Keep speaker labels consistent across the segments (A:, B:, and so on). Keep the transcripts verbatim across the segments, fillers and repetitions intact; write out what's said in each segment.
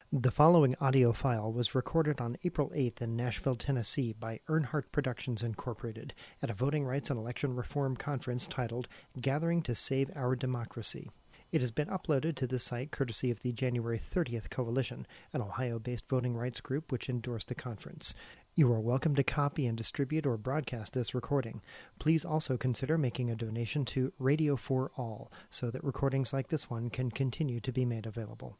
A: The following audio file was recorded on April eighth in Nashville, Tennessee by Earnhardt Productions, Incorporated at a voting rights and election reform conference titled Gathering to Save Our Democracy. It has been uploaded to this site courtesy of the January thirtieth Coalition, an Ohio-based voting rights group which endorsed the conference. You are welcome to copy and distribute or broadcast this recording. Please also consider making a donation to Radio for All so that recordings like this one can continue to be made available.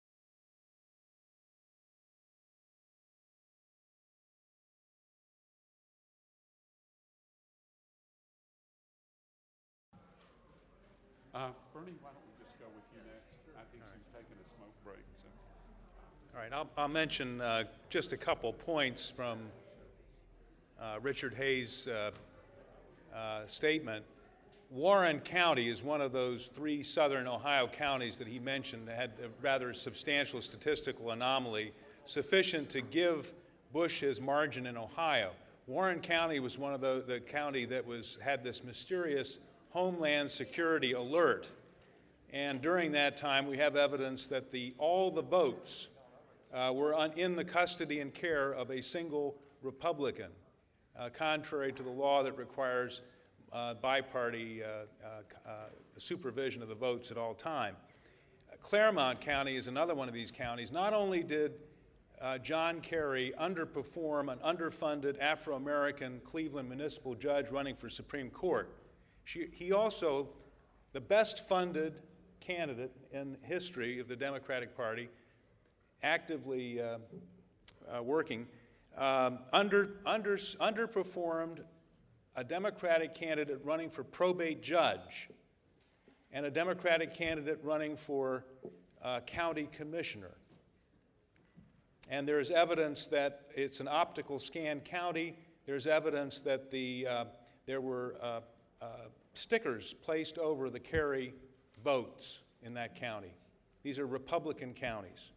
B: Uh, Bernie, why don't we just go with you next? I think she's taking a smoke break. So.
C: All right, I'll, I'll mention uh, just a couple points from uh, Richard Hayes' uh, uh, statement. Warren County is one of those three southern Ohio counties that he mentioned that had a rather substantial statistical anomaly sufficient to give Bush his margin in Ohio. Warren County was one of the, the county that was had this mysterious Homeland Security alert. And during that time, we have evidence that the all the votes uh, were on, in the custody and care of a single Republican, uh, contrary to the law that requires uh, bi-party uh, uh, uh, supervision of the votes at all time. Uh, Claremont County is another one of these counties. Not only did uh, John Kerry underperform an underfunded Afro-American Cleveland municipal judge running for Supreme Court, She, he also, the best funded candidate in history of the Democratic Party, actively uh, uh, working, um, under, under, underperformed a Democratic candidate running for probate judge and a Democratic candidate running for uh, county commissioner. And there's evidence that it's an optical scan county. There's evidence that the uh, there were uh, uh, stickers placed over the Kerry votes in that county. These are Republican counties.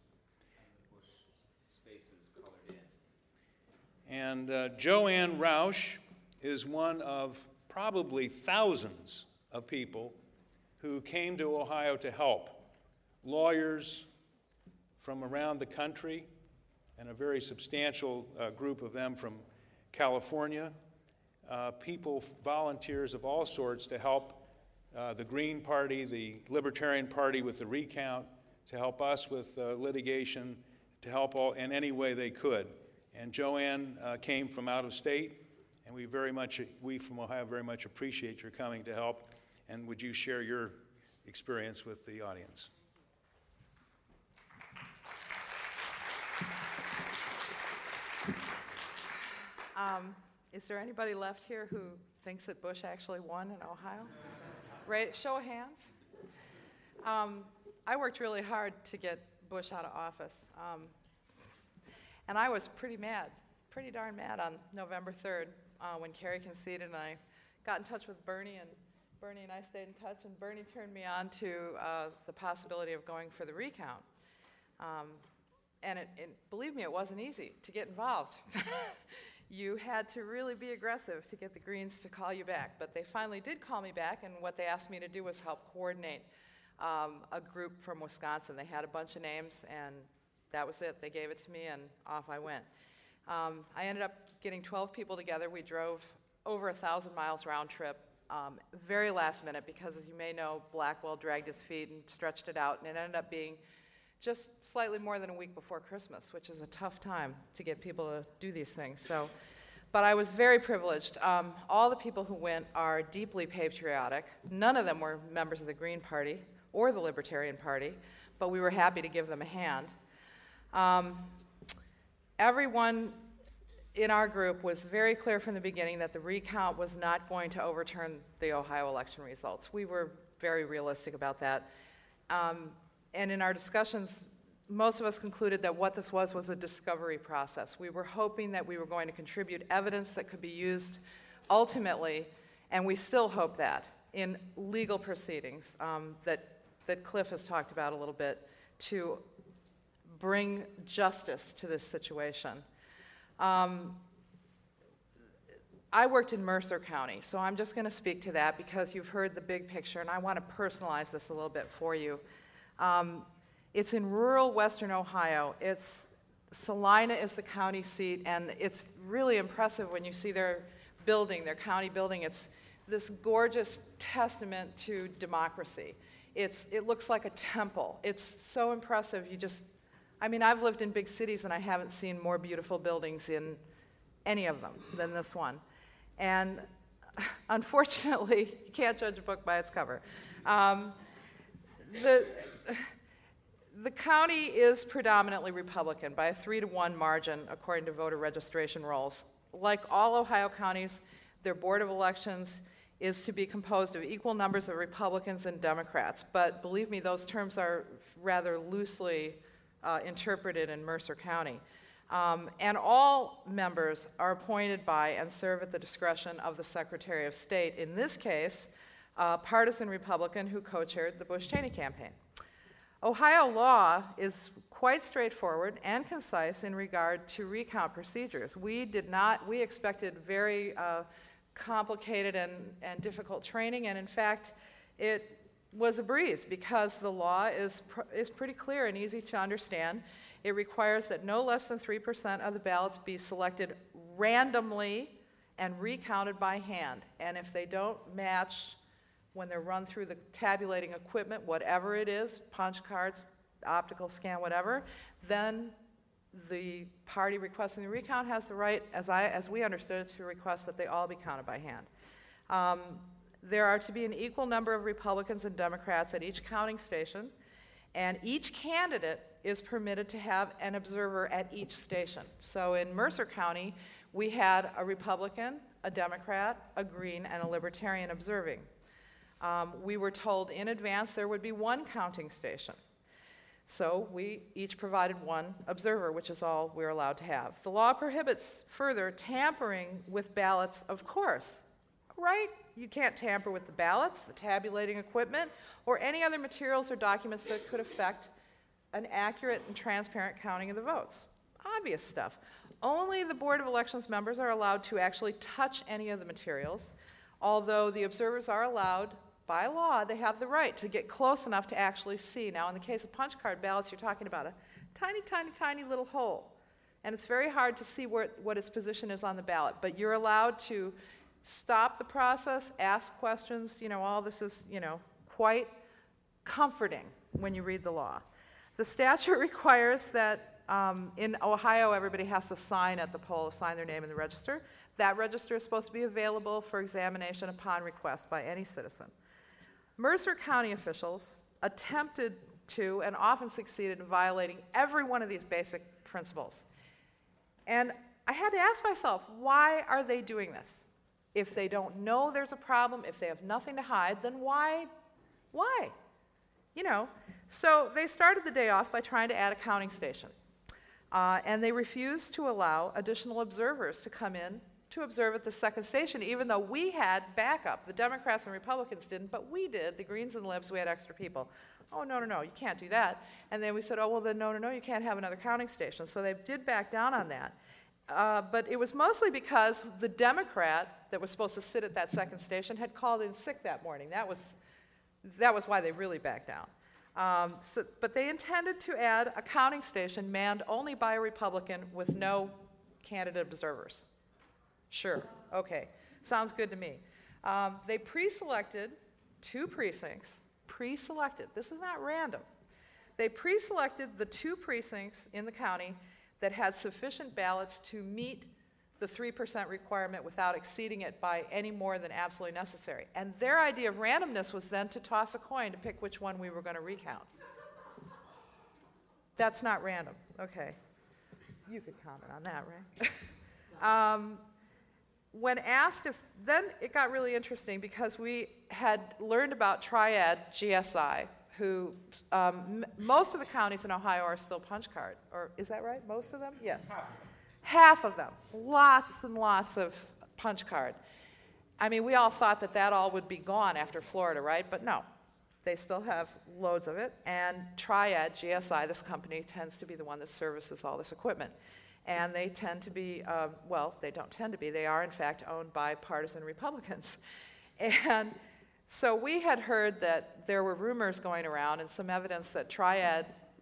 D: Spaces colored in.
C: And uh, Joanne Roush is one of probably thousands of people who came to Ohio to help. Lawyers from around the country, and a very substantial uh, group of them from California. Uh, people, volunteers of all sorts to help uh, the Green Party, the Libertarian Party with the recount, to help us with uh, litigation, to help all in any way they could. And Joanne uh, came from out of state, and we very much, we from Ohio very much appreciate your coming to help. And would you share your experience with the audience?
E: Um, Is there anybody left here who thinks that Bush actually won in Ohio? Right? Show of hands. Um, I worked really hard to get Bush out of office. Um, and I was pretty mad, pretty darn mad on November third uh, when Kerry conceded, and I got in touch with Bernie, and Bernie and I stayed in touch, and Bernie turned me on to uh, the possibility of going for the recount. Um, and it, it, believe me, it wasn't easy to get involved. You had to really be aggressive to get the Greens to call you back. But they finally did call me back, and what they asked me to do was help coordinate um, a group from Wisconsin. They had a bunch of names, and that was it. They gave it to me, and off I went. Um, I ended up getting twelve people together. We drove over one thousand miles round trip, um, very last minute, because as you may know, Blackwell dragged his feet and stretched it out, and it ended up being just slightly more than a week before Christmas, which is a tough time to get people to do these things. So, but I was very privileged. Um, all the people who went are deeply patriotic. None of them were members of the Green Party or the Libertarian Party, but we were happy to give them a hand. Um, everyone in our group was very clear from the beginning that the recount was not going to overturn the Ohio election results. We were very realistic about that. Um, And in our discussions, most of us concluded that what this was was a discovery process. We were hoping that we were going to contribute evidence that could be used ultimately, and we still hope that, in legal proceedings um, that, that Cliff has talked about a little bit, to bring justice to this situation. Um, I worked in Mercer County, so I'm just going to speak to that because you've heard the big picture, and I want to personalize this a little bit for you. Um, It's in rural western Ohio. It's Salina is the county seat, and it's really impressive when you see their building, their county building. It's this gorgeous testament to democracy. It's, it looks like a temple. It's so impressive. You just, I mean, I've lived in big cities, and I haven't seen more beautiful buildings in any of them than this one. And unfortunately, you can't judge a book by its cover. Um, the... The county is predominantly Republican by a three to one margin, according to voter registration rolls. Like all Ohio counties, their Board of Elections is to be composed of equal numbers of Republicans and Democrats. But believe me, those terms are rather loosely uh, interpreted in Mercer County. Um, and all members are appointed by and serve at the discretion of the Secretary of State, in this case, a partisan Republican who co-chaired the Bush-Cheney campaign. Ohio law is quite straightforward and concise in regard to recount procedures. We did not, we expected very uh, complicated and, and difficult training, and in fact, it was a breeze because the law is, pr- is pretty clear and easy to understand. It requires that no less than three percent of the ballots be selected randomly and recounted by hand. And if they don't match when they're run through the tabulating equipment, whatever it is, punch cards, optical scan, whatever, then the party requesting the recount has the right, as, I, as we understood it, to request that they all be counted by hand. Um, there are to be an equal number of Republicans and Democrats at each counting station, and each candidate is permitted to have an observer at each station. So in Mercer County, we had a Republican, a Democrat, a Green, and a Libertarian observing. Um, we were told in advance there would be one counting station. So we each provided one observer, which is all we're allowed to have. The law prohibits further tampering with ballots, of course, right? You can't tamper with the ballots, the tabulating equipment, or any other materials or documents that could affect an accurate and transparent counting of the votes. Obvious stuff. Only the Board of Elections members are allowed to actually touch any of the materials, although the observers are allowed, by law, they have the right to get close enough to actually see. Now, in the case of punch card ballots, you're talking about a tiny, tiny, tiny little hole. And it's very hard to see where, what its position is on the ballot. But you're allowed to stop the process, ask questions. You know, all this is, you know, quite comforting when you read the law. The statute requires that um, in Ohio, everybody has to sign at the poll, sign their name in the register. That register is supposed to be available for examination upon request by any citizen. Mercer County officials attempted to and often succeeded in violating every one of these basic principles. And I had to ask myself, why are they doing this? If they don't know there's a problem, if they have nothing to hide, then why? Why? You know, so they started the day off by trying to add a counting station. Uh, and they refused to allow additional observers to come in to observe at the second station, even though we had backup. The Democrats and Republicans didn't, but we did. The Greens and Libs, we had extra people. Oh, no, no, no, you can't do that. And then we said, oh, well, then no, no, no, you can't have another counting station. So they did back down on that. Uh, but it was mostly because the Democrat that was supposed to sit at that second station had called in sick that morning. That was, that was why they really backed down. Um, so, but they intended to add a counting station manned only by a Republican with no candidate observers. Sure, okay, sounds good to me. Um, they pre-selected two precincts, pre-selected, this is not random. They pre-selected the two precincts in the county that had sufficient ballots to meet the three percent requirement without exceeding it by any more than absolutely necessary. And their idea of randomness was then to toss a coin to pick which one we were going to recount. That's not random, okay. You could comment on that, right? um, When asked if, then it got really interesting because we had learned about Triad G S I, who um, m- most of the counties in Ohio are still punch card. Or is that right? Most of them? Yes. Half. Half of them. Lots and lots of punch card. I mean, we all thought that that all would be gone after Florida, right? But no. They still have loads of it. And Triad G S I, this company, tends to be the one that services all this equipment. And they tend to be, uh, well, they don't tend to be, they are in fact owned by partisan Republicans. And so we had heard that there were rumors going around and some evidence that Triad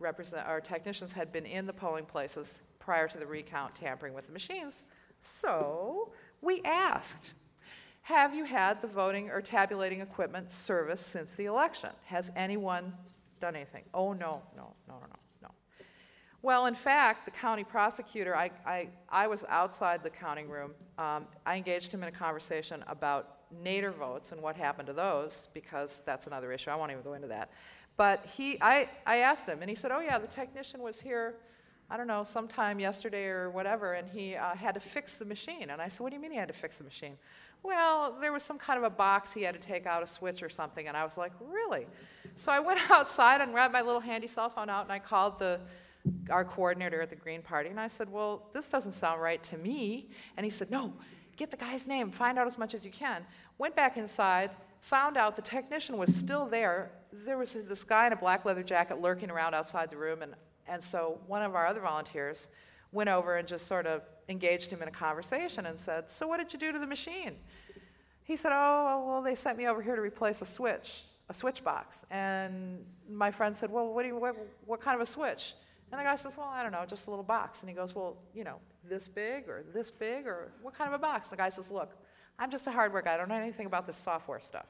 E: represent, our technicians had been in the polling places prior to the recount tampering with the machines. So we asked, have you had the voting or tabulating equipment serviced since the election? Has anyone done anything? Oh, no, no, no, no, no, no. Well, in fact, the county prosecutor, I, I, I was outside the counting room. Um, I engaged him in a conversation about Nader votes and what happened to those, because that's another issue. I won't even go into that. But he, I, I asked him, and he said, oh yeah, the technician was here, I don't know, sometime yesterday or whatever, and he uh, had to fix the machine. And I said, what do you mean he had to fix the machine? Well, there was some kind of a box he had to take out, a switch or something. And I was like, really? So I went outside and grabbed my little handy cell phone out, and I called the our coordinator at the Green Party, and I said, well, this doesn't sound right to me. And he said, no, get the guy's name, find out as much as you can. Went back inside, found out the technician was still there. There was this guy in a black leather jacket lurking around outside the room, and, and so one of our other volunteers went over and just sort of engaged him in a conversation and said, so what did you do to the machine? He said, oh, well, they sent me over here to replace a switch, a switch box. And my friend said, well, what, do you, what, what kind of a switch? And the guy says, well, I don't know, just a little box. And he goes, well, you know, this big or this big or what kind of a box? And the guy says, look, I'm just a hardware guy. I don't know anything about this software stuff.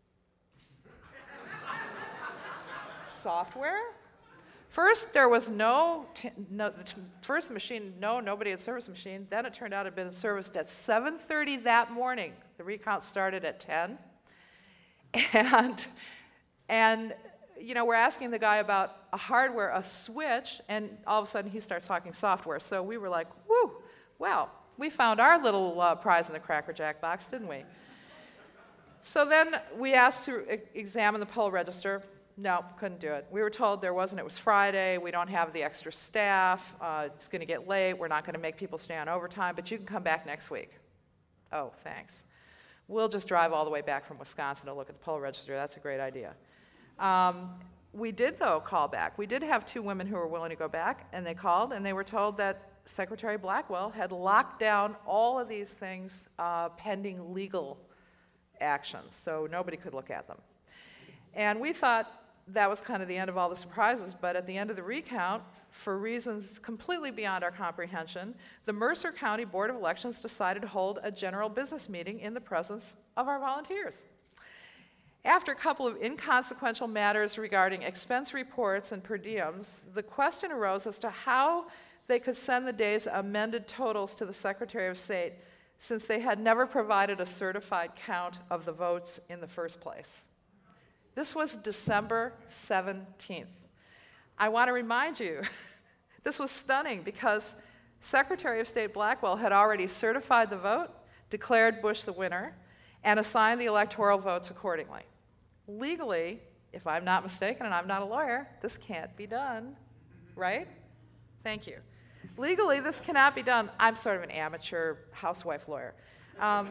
E: Software? First, there was no, t- no the t- first machine, no, nobody had serviced the machine. Then it turned out it had been serviced at seven thirty that morning. The recount started at ten. And, and you know, we're asking the guy about a hardware, a switch, and all of a sudden he starts talking software. So we were like, whoo, well, we found our little uh, prize in the Cracker Jack box, didn't we? So then we asked to e- examine the poll register. No, couldn't do it. We were told there wasn't. It was Friday. We don't have the extra staff. Uh, it's going to get late. We're not going to make people stay on overtime, but you can come back next week. Oh, thanks. We'll just drive all the way back from Wisconsin to look at the poll register. That's a great idea. Um, we did, though, call back. We did have two women who were willing to go back, and they called, and they were told that Secretary Blackwell had locked down all of these things uh, pending legal actions, so nobody could look at them. And we thought that was kind of the end of all the surprises, but at the end of the recount, for reasons completely beyond our comprehension, the Mercer County Board of Elections decided to hold a general business meeting in the presence of our volunteers. After a couple of inconsequential matters regarding expense reports and per diems, the question arose as to how they could send the day's amended totals to the Secretary of State, since they had never provided a certified count of the votes in the first place. This was December seventeenth. I want to remind you, this was stunning because Secretary of State Blackwell had already certified the vote, declared Bush the winner, and assigned the electoral votes accordingly. Legally, if I'm not mistaken, and I'm not a lawyer, this can't be done, right? Thank you. Legally, this cannot be done. I'm sort of an amateur housewife lawyer. Um,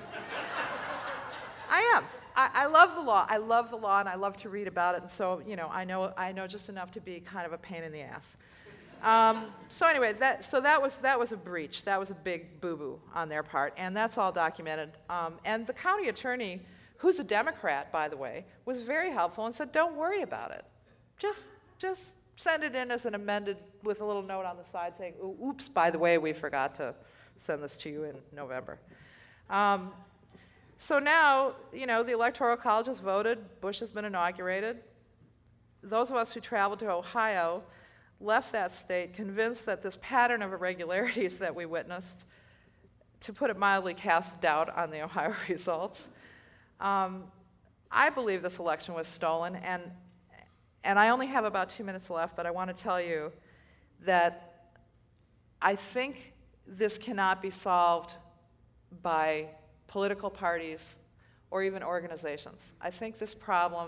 E: I am. I, I love the law. I love the law, and I love to read about it. And so, you know, I know I know just enough to be kind of a pain in the ass. Um, so anyway, that so that was that was a breach. That was a big boo-boo on their part, and that's all documented. Um, and the county attorney, who's a Democrat, by the way, was very helpful and said, "Don't worry about it. Just just send it in as an amended with a little note on the side saying, oops, by the way, we forgot to send this to you in November." Um, So now, you know, the Electoral College has voted, Bush has been inaugurated. Those of us who traveled to Ohio left that state convinced that this pattern of irregularities that we witnessed, to put it mildly, cast doubt on the Ohio results. Um, I believe this election was stolen, and, and I only have about two minutes left, but I want to tell you that I think this cannot be solved by political parties, or even organizations. I think this problem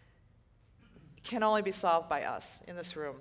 E: can only be solved by us in this room.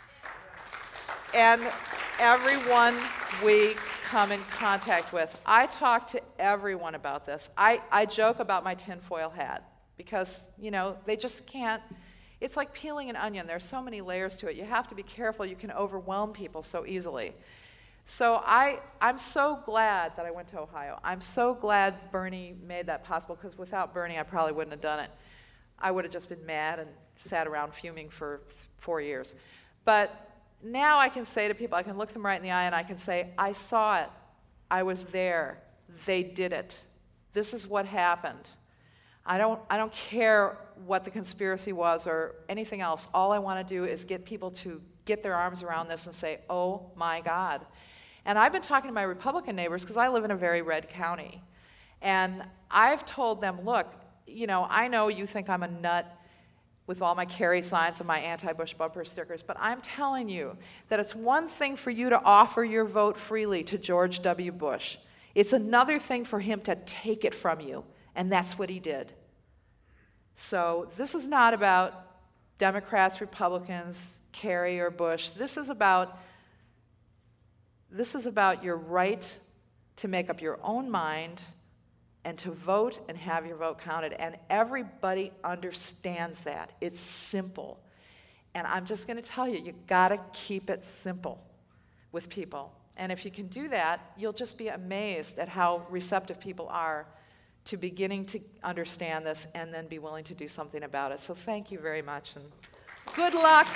E: And everyone we come in contact with. I talk to everyone about this. I, I joke about my tinfoil hat because, you know, they just can't, it's like peeling an onion. There's so many layers to it. You have to be careful. You can overwhelm people so easily. So I, I'm so glad that I went to Ohio. I'm so glad Bernie made that possible, because without Bernie, I probably wouldn't have done it. I would have just been mad and sat around fuming for four years. But now I can say to people, I can look them right in the eye and I can say, I saw it. I was there. They did it. This is what happened. I don't, I don't care what the conspiracy was or anything else. All I want to do is get people to get their arms around this and say, oh my God. And I've been talking to my Republican neighbors because I live in a very red county. And I've told them, look, you know, I know you think I'm a nut with all my carry signs and my anti-Bush bumper stickers, but I'm telling you that it's one thing for you to offer your vote freely to George W. Bush. It's another thing for him to take it from you, and that's what he did. So this is not about Democrats, Republicans, Kerry or Bush. This is about this is about your right to make up your own mind and to vote and have your vote counted. And everybody understands that. It's simple. And I'm just going to tell you, you got to keep it simple with people. And if you can do that, you'll just be amazed at how receptive people are to beginning to understand this and then be willing to do something about it. So thank you very much, and good luck.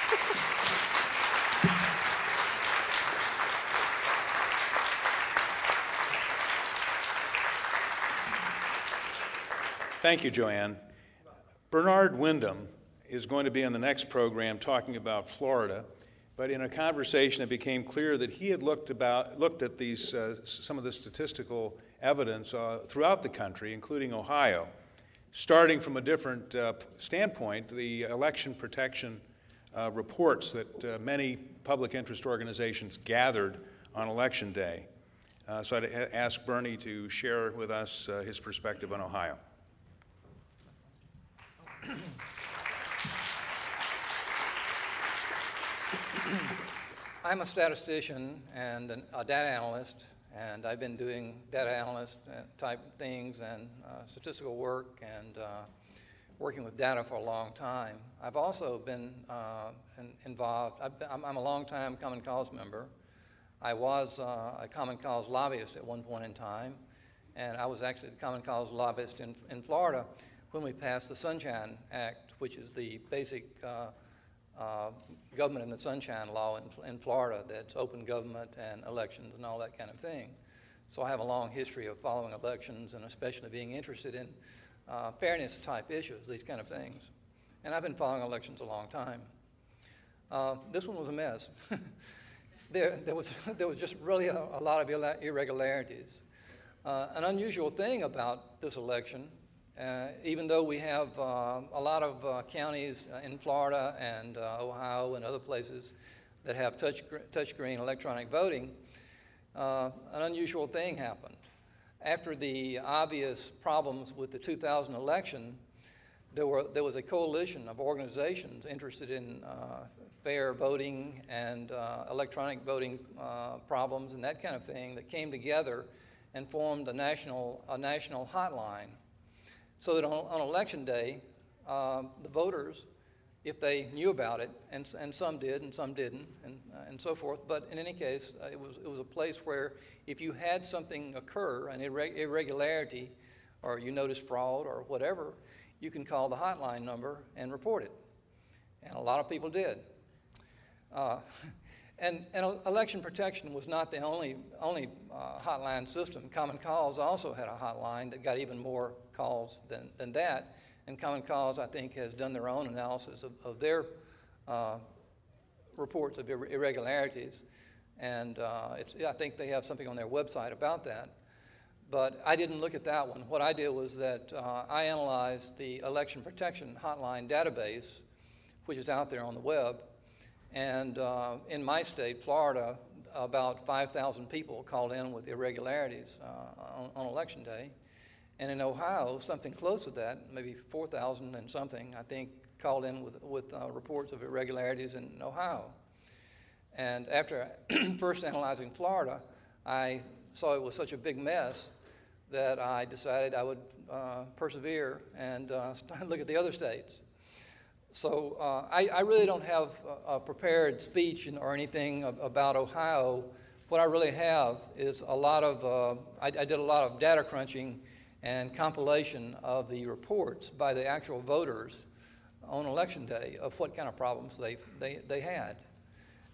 C: Thank you, Joanne. Bernard Windham is going to be in the next program talking about Florida, but in a conversation it became clear that he had looked about looked at these uh, some of the statistical evidence uh, throughout the country, including Ohio, starting from a different uh, standpoint, the election protection uh, reports that uh, many public interest organizations gathered on Election Day. Uh, so I'd a- ask Bernie to share with us uh, his perspective on Ohio.
F: I'm a statistician and an, a data analyst, and I've been doing data analyst type things and uh, statistical work and uh, working with data for a long time. I've also been uh, in, involved, I've been, I'm, I'm a long-time Common Cause member. I was uh, a Common Cause lobbyist at one point in time, and I was actually the Common Cause lobbyist in, in Florida when we passed the Sunshine Act, which is the basic uh, uh, government in the Sunshine Law in, in Florida that's open government and elections and all that kind of thing. So I have a long history of following elections and especially being interested in uh, fairness-type issues, these kind of things. And I've been following elections a long time. Uh, this one was a mess. there, there, was, there was just really a, a lot of irregularities. Uh, an unusual thing about this election, Uh, even though we have uh, a lot of uh, counties uh, in Florida and uh, Ohio and other places that have touch touchscreen electronic voting, uh, an unusual thing happened. After the obvious problems with the two thousand election, there were there was a coalition of organizations interested in uh, fair voting and uh, electronic voting uh, problems and that kind of thing that came together and formed a national a national hotline. So that on, on election day, uh, the voters, if they knew about it, and, and some did and some didn't, and, uh, and so forth, but in any case, uh, it was it was a place where if you had something occur, an irre- irregularity, or you noticed fraud or whatever, you can call the hotline number and report it. And a lot of people did. Uh, and, and election protection was not the only, only uh, hotline system. Common Cause also had a hotline that got even more calls than, than that. And Common Cause, I think, has done their own analysis of, of their uh, reports of ir- irregularities. And uh, it's, I think they have something on their website about that. But I didn't look at that one. What I did was that uh, I analyzed the election protection hotline database, which is out there on the web. And uh, in my state, Florida, about five thousand people called in with irregularities uh, on, on election day. And in Ohio, something close to that, maybe four thousand and something, I think, called in with, with uh, reports of irregularities in Ohio. And after first analyzing Florida, I saw it was such a big mess that I decided I would uh, persevere and uh, look at the other states. So uh, I, I really don't have a, a prepared speech or anything about Ohio. What I really have is a lot of, uh, I, I did a lot of data crunching and compilation of the reports by the actual voters on election day of what kind of problems they, they, they had.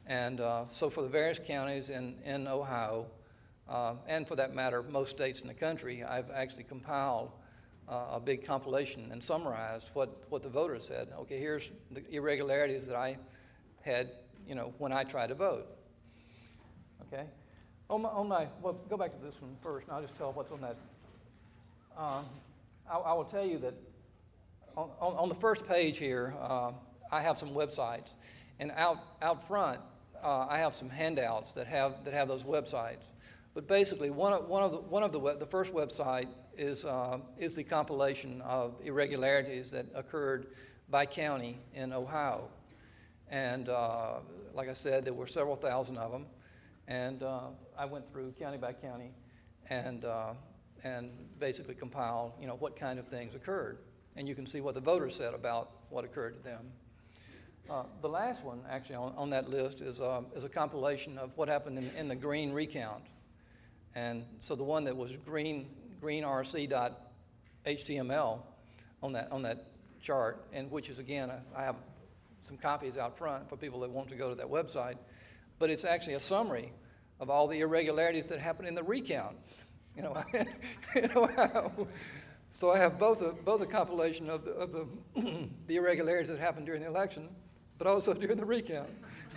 F: And uh, so for the various counties in, in Ohio, uh, and for that matter, most states in the country, I've actually compiled uh, a big compilation and summarized what, what the voters said. Okay, here's the irregularities that I had, you know, when I tried to vote. Okay? On my, on my well, go back to this one first, and I'll just tell what's on that. Uh, I, I will tell you that on, on, on the first page here, uh, I have some websites, and out out front, uh, I have some handouts that have that have those websites. But basically, one of one of the one of the web, the first website is uh, is the compilation of irregularities that occurred by county in Ohio, and uh, like I said, there were several thousand of them, and uh, I went through county by county, and uh, and basically compiled, you know, what kind of things occurred, and you can see what the voters said about what occurred to them. Uh, the last one, actually, on, on that list is, uh, is a compilation of what happened in, in the green recount. And so the one that was green, green R C dot H T M L on that, on that chart, and which is, again, I have some copies out front for people that want to go to that website, but it's actually a summary of all the irregularities that happened in the recount. You know, you know so I have both a, both a compilation of the, of the, the irregularities that happened during the election, but also during the recount.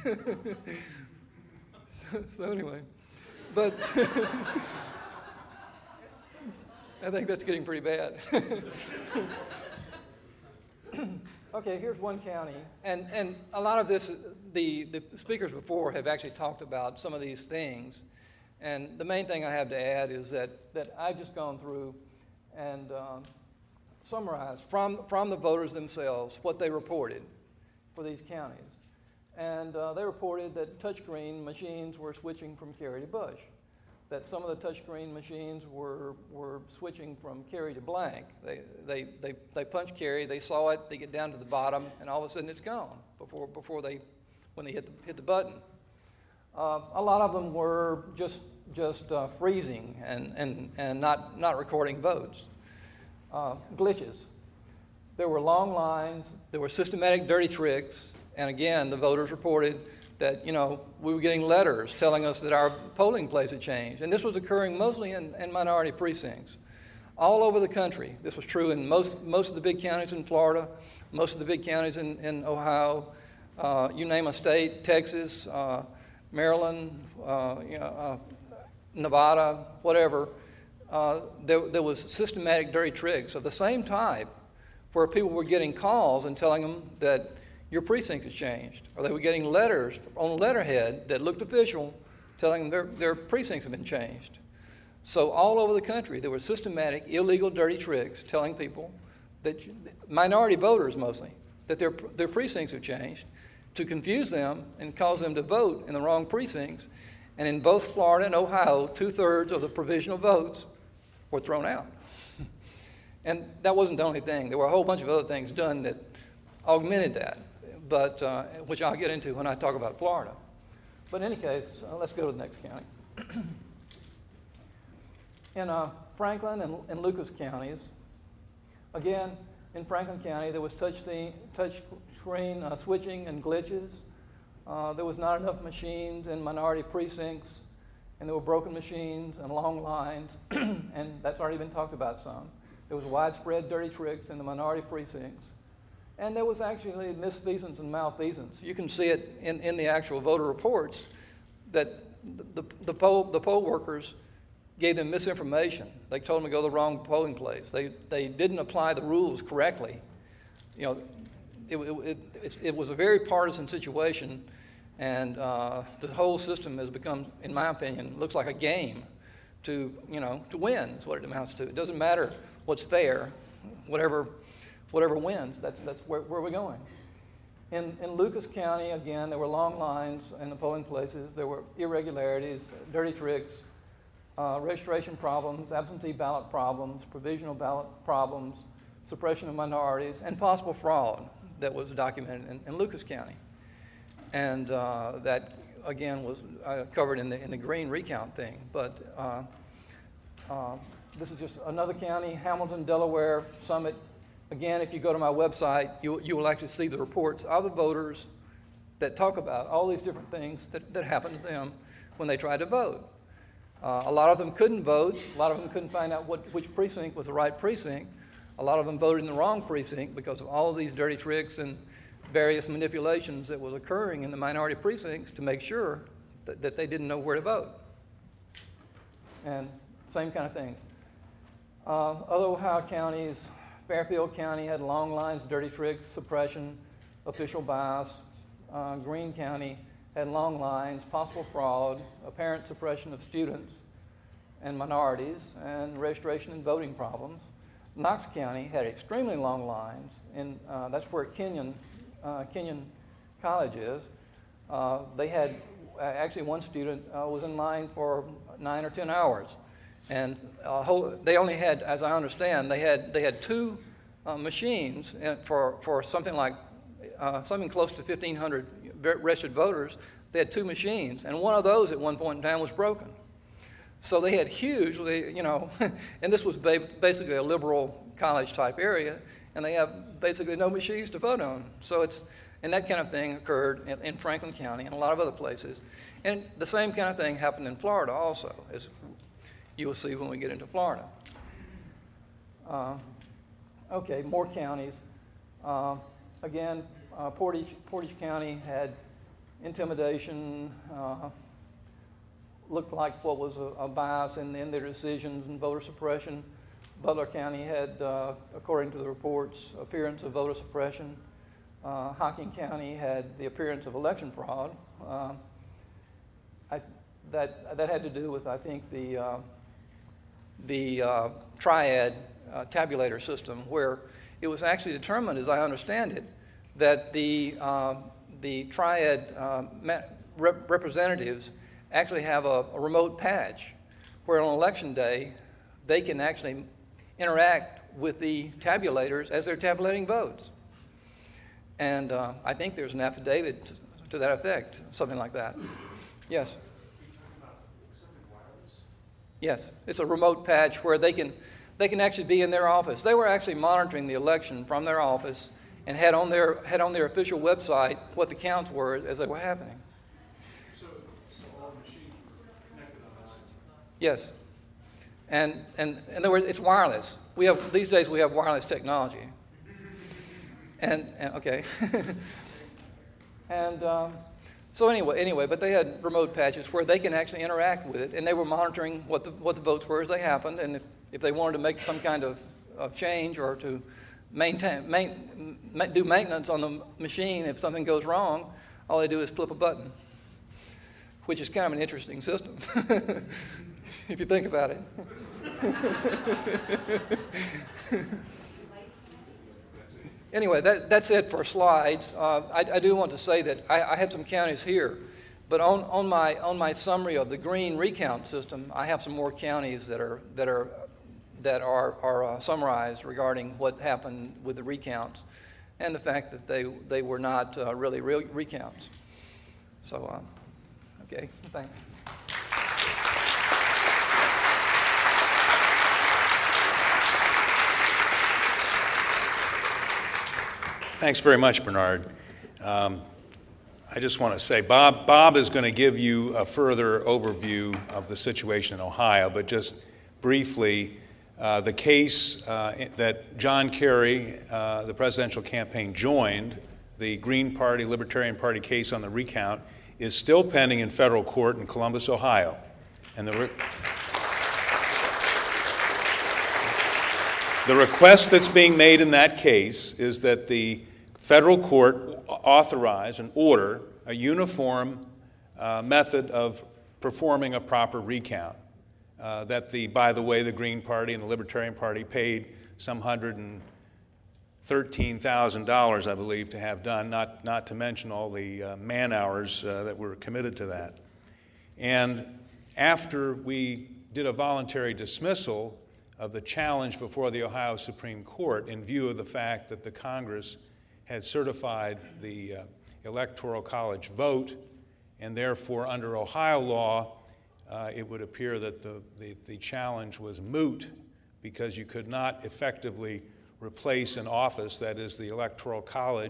F: so, so anyway, but I think that's getting pretty bad. Okay, here's one county, and, and a lot of this, the, the speakers before have actually talked about some of these things, and the main thing I have to add is that, that I've just gone through and um, summarized from, from the voters themselves what they reported for these counties. And uh, they reported that touchscreen machines were switching from Kerry to Bush, that some of the touchscreen machines were, were switching from Kerry to blank. They, they, they, they punch Kerry, they saw it, they get down to the bottom, and all of a sudden it's gone before, before they, when they hit the, hit the button. Uh, a lot of them were just, just uh, freezing and, and, and not, not recording votes. Uh, glitches. There were long lines, there were systematic dirty tricks, and again, the voters reported that, you know, we were getting letters telling us that our polling place had changed. And this was occurring mostly in, in minority precincts. All over the country, this was true in most, most of the big counties in Florida, most of the big counties in, in Ohio, uh, you name a state, Texas, uh, Maryland, uh, you know, uh, Nevada, whatever, uh, there, there was systematic dirty tricks of the same type where people were getting calls and telling them that your precinct has changed, or they were getting letters on letterhead that looked official telling them their, their precincts have been changed. So all over the country, there were systematic, illegal, dirty tricks telling people, that minority voters mostly, that their, their precincts have changed, to confuse them and cause them to vote in the wrong precincts. And in both Florida and Ohio, two-thirds of the provisional votes were thrown out. And that wasn't the only thing. There were a whole bunch of other things done that augmented that, but uh, which I'll get into when I talk about Florida. But in any case, uh, let's go to the next county. In uh, Franklin and, and Lucas counties, again, in Franklin County, there was touch, the, touch screen uh, switching and glitches. Uh, there was not enough machines in minority precincts, and there were broken machines and long lines, and that's already been talked about some. There was widespread dirty tricks in the minority precincts. And there was actually misfeasance and malfeasance. You can see it in, in the actual voter reports that the, the, the, poll, the poll workers gave them misinformation. They told them to go to the wrong polling place. They, they didn't apply the rules correctly. You know, it, it, it, it was a very partisan situation, and uh, the whole system has become, in my opinion, looks like a game to, you know, to win is what it amounts to. It doesn't matter what's fair, whatever whatever wins, that's that's where, where we're going. In, in Lucas County, again, there were long lines in the polling places. There were irregularities, dirty tricks, uh, registration problems, absentee ballot problems, provisional ballot problems, suppression of minorities, and possible fraud that was documented in, in Lucas County. And uh, that, again, was uh, covered in the, in the green recount thing. But uh, uh, this is just another county, Hamilton, Delaware, Summit. Again, if you go to my website, you, you will actually see the reports of the voters that talk about all these different things that, that happened to them when they tried to vote. Uh, a lot of them couldn't vote. A lot of them couldn't find out what, which precinct was the right precinct. A lot of them voted in the wrong precinct because of all of these dirty tricks and various manipulations that was occurring in the minority precincts to make sure that, that they didn't know where to vote. And same kind of things. Uh, other Ohio counties, Fairfield County had long lines, dirty tricks, suppression, official bias. Uh, Greene County had long lines, possible fraud, apparent suppression of students and minorities, and registration and voting problems. Knox County had extremely long lines, and uh, that's where Kenyon, uh, Kenyon College is. Uh, they had, uh, actually one student uh, was in line for nine or ten hours. And uh, whole, they only had, as I understand, they had, they had two uh, machines for, for something like, uh, something close to fifteen hundred registered voters. They had two machines, and one of those at one point in time was broken. So they had huge, they, you know, and this was ba- basically a liberal college-type area, and they have basically no machines to vote on. So it's, and that kind of thing occurred in, in Franklin County and a lot of other places. And the same kind of thing happened in Florida also, as you will see when we get into Florida. Uh, okay, more counties. Uh, again, uh, Portage, Portage County had intimidation, uh, looked like what was a, a bias in, in their decisions and voter suppression. Butler County had, uh, according to the reports, appearance of voter suppression. Uh, Hocking County had the appearance of election fraud. Uh, I, that, that had to do with, I think, the, uh, the uh, triad uh, tabulator system, where it was actually determined, as I understand it, that the, uh, the triad uh, rep- representatives actually have a, a remote patch where on election day they can actually interact with the tabulators as they're tabulating votes. And uh, I think there's an affidavit to, to that effect, something like that. Yes? Yes, it's a remote patch where they can they can actually be in their office. They were actually monitoring the election from their office and had on their had on their official website what the counts were as they were happening.
B: So, so all machines were connected online?
F: Yes, and and in other words, it's wireless. We have these days we have wireless technology. And, and okay, and um, so anyway, anyway, but they had remote patches where they can actually interact with it, and they were monitoring what the what the votes were as they happened, and if, if they wanted to make some kind of, of change or to maintain main, ma- do maintenance on the machine if something goes wrong, all they do is flip a button, which is kind of an interesting system if you think about it. Anyway, that, that's it for slides. Uh, I, I do want to say that I, I had some counties here, but on, on my on my summary of the Greene recount system, I have some more counties that are that are that are are uh, summarized regarding what happened with the recounts, and the fact that they they were not uh, really real recounts. So, um, okay, thanks.
C: Thanks very much, Bernard. Um, I just want to say, Bob, Bob is going to give you a further overview of the situation in Ohio, but just briefly, uh, the case uh, that John Kerry, uh, the presidential campaign, joined, the Green Party, Libertarian Party case on the recount, is still pending in federal court in Columbus, Ohio. And the re- The request that's being made in that case is that the federal court authorize and order a uniform uh, method of performing a proper recount. Uh, that the, by the way, the Green Party and the Libertarian Party paid some one hundred thirteen thousand dollars, I believe, to have done, not, not to mention all the uh, man hours uh, that were committed to that. And after we did a voluntary dismissal of the challenge before the Ohio Supreme Court in view of the fact that the Congress had certified the uh, Electoral College vote, and therefore under Ohio law, uh, it would appear that the, the, the challenge was moot because you could not effectively replace an office, that is the Electoral College,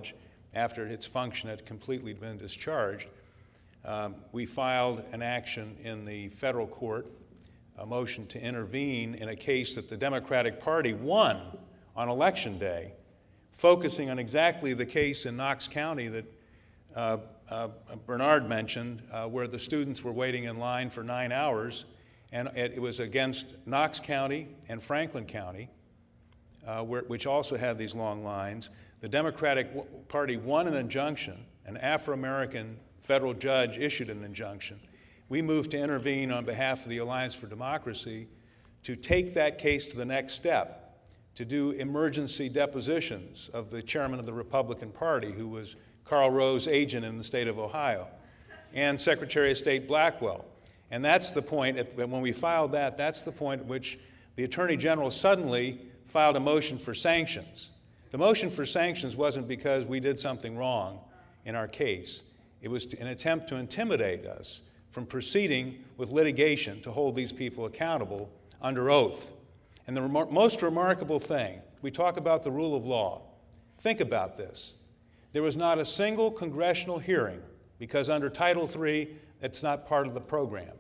C: after its function had completely been discharged, um, we filed an action in the federal court, a motion to intervene in a case that the Democratic Party won on Election Day, focusing on exactly the case in Knox County that uh, uh, Bernard mentioned, uh, where the students were waiting in line for nine hours, and it, it was against Knox County and Franklin County, uh, where, which also had these long lines. The Democratic w- Party won an injunction. An Afro-American federal judge issued an injunction. We moved to intervene on behalf of the Alliance for Democracy to take that case to the next step, to do emergency depositions of the chairman of the Republican Party, who was Karl Rove's agent in the state of Ohio, and Secretary of State Blackwell. And that's the point, at, when we filed that, that's the point at which the Attorney General suddenly filed a motion for sanctions. The motion for sanctions wasn't because we did something wrong in our case. It was an attempt to intimidate us from proceeding with litigation to hold these people accountable under oath. And the remar- most remarkable thing, we talk about the rule of law. Think about this. There was not a single congressional hearing, because under Title three, it's not part of the program.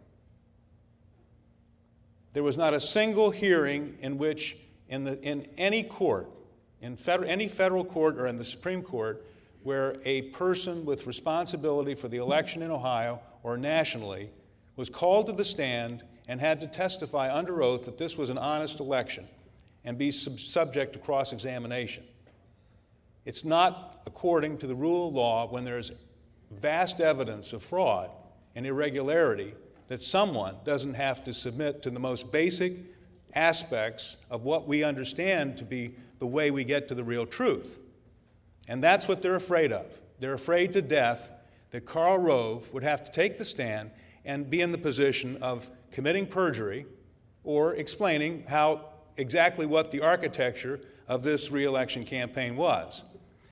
C: There was not a single hearing in which, in, the, in any court, in federal, any federal court or in the Supreme Court, where a person with responsibility for the election in Ohio or nationally was called to the stand and had to testify under oath that this was an honest election and be sub- subject to cross-examination. It's not according to the rule of law, when there's vast evidence of fraud and irregularity, that someone doesn't have to submit to the most basic aspects of what we understand to be the way we get to the real truth. And that's what they're afraid of. They're afraid to death that Karl Rove would have to take the stand and be in the position of committing perjury or explaining how exactly what the architecture of this re-election campaign was.